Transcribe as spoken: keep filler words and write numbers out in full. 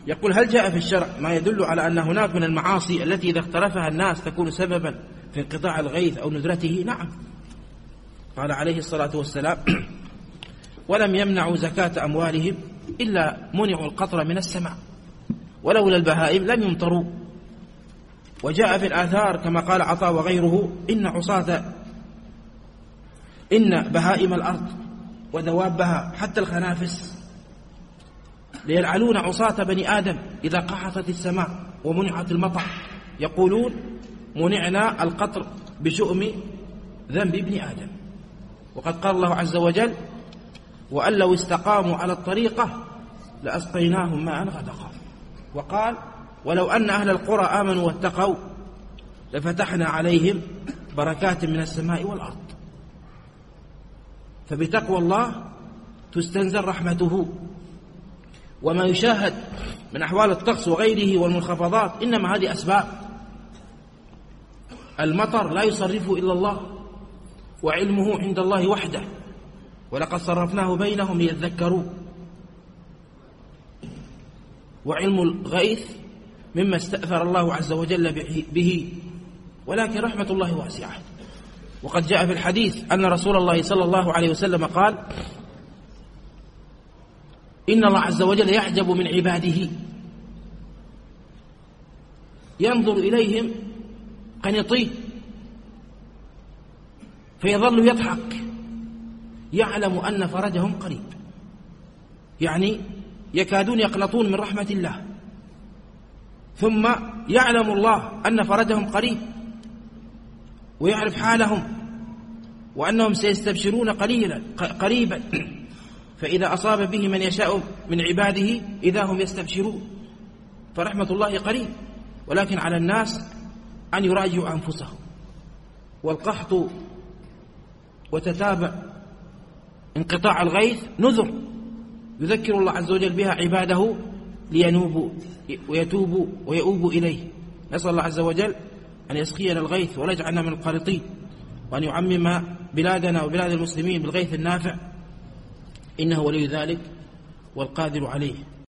يقول: هل جاء في الشرع ما يدل على أن هناك من المعاصي التي إذا اقترفها الناس تكون سببا في انقطاع الغيث أو ندرته؟ نعم. قال عليه الصلاة والسلام: ولم يمنعوا زكاة أموالهم إلا منعوا القطر من السماء، ولولا البهائم لم يمطروا. وجاء في الآثار كما قال عطاء وغيره: إن عصاة إن بهائم الأرض ودوابها حتى الخنافس ليلعنون عصاة بني آدم إذا قحطت السماء ومنعت المطر، يقولون: منعنا القطر بشؤم ذنب ابن آدم. وقد قال الله عز وجل: وأن لو استقاموا على الطريقة لأسقيناهم ماء غدقا. وقال: ولو أن أهل القرى آمنوا واتقوا لفتحنا عليهم بركات من السماء والأرض. فبتقوى الله تستنزل رحمته. وما يشاهد من أحوال الطقس وغيره والمنخفضات إنما هذه أسباب. المطر لا يصرفه إلا الله، وعلمه عند الله وحده، ولقد صرفناه بينهم ليذكروا. وعلم الغيث مما استأثر الله عز وجل به، ولكن رحمة الله واسعة. وقد جاء في الحديث أن رسول الله صلى الله عليه وسلم قال: إن الله عز وجل يعجب من عباده، ينظر إليهم قنطين فيظل يضحك، يعلم أن فرجهم قريب. يعني يكادون يقنطون من رحمة الله، ثم يعلم الله أن فرجهم قريب، ويعرف حالهم وأنهم سيستبشرون قليلا قريبا، فإذا أصاب به من يشاء من عباده إذا هم يستبشرون. فرحمة الله قريب، ولكن على الناس أن يراجعوا أنفسهم. والقحط وتتابع انقطاع الغيث نذر يذكر الله عز وجل بها عباده لينوبوا ويتوبوا ويؤوبوا إليه. نسأل الله عز وجل أن يسقينا الغيث ولا يجعلنا من القانطين، وأن يعمم بلادنا وبلاد المسلمين بالغيث النافع، إنه ولي ذلك والقادر عليه.